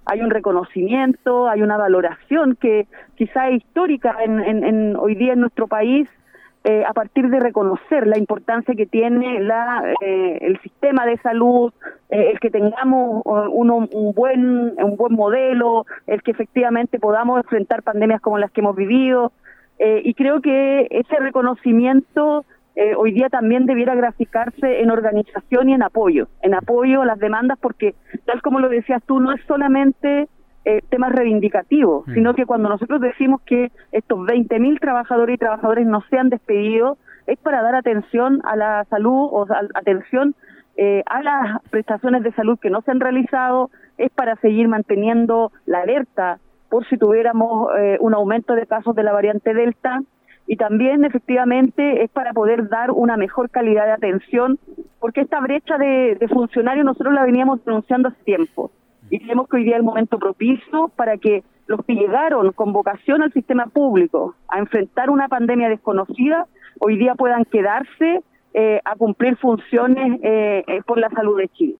hay un reconocimiento, hay una valoración que quizá es histórica hoy día en nuestro país, a partir de reconocer la importancia que tiene el sistema de salud, el que tengamos un buen modelo, el que efectivamente podamos enfrentar pandemias como las que hemos vivido, y creo que ese reconocimiento hoy día también debiera graficarse en organización y en apoyo a las demandas, porque tal como lo decías tú, no es solamente temas reivindicativos, sino que cuando nosotros decimos que estos 20.000 trabajadores y trabajadoras no sean despedidos, es para dar atención a la salud, o atención a las prestaciones de salud que no se han realizado, es para seguir manteniendo la alerta por si tuviéramos un aumento de casos de la variante Delta, y también efectivamente es para poder dar una mejor calidad de atención, porque esta brecha de funcionarios nosotros la veníamos denunciando hace tiempo. Y creemos que hoy día es el momento propicio para que los que llegaron con vocación al sistema público a enfrentar una pandemia desconocida, hoy día puedan quedarse a cumplir funciones por la salud de Chile.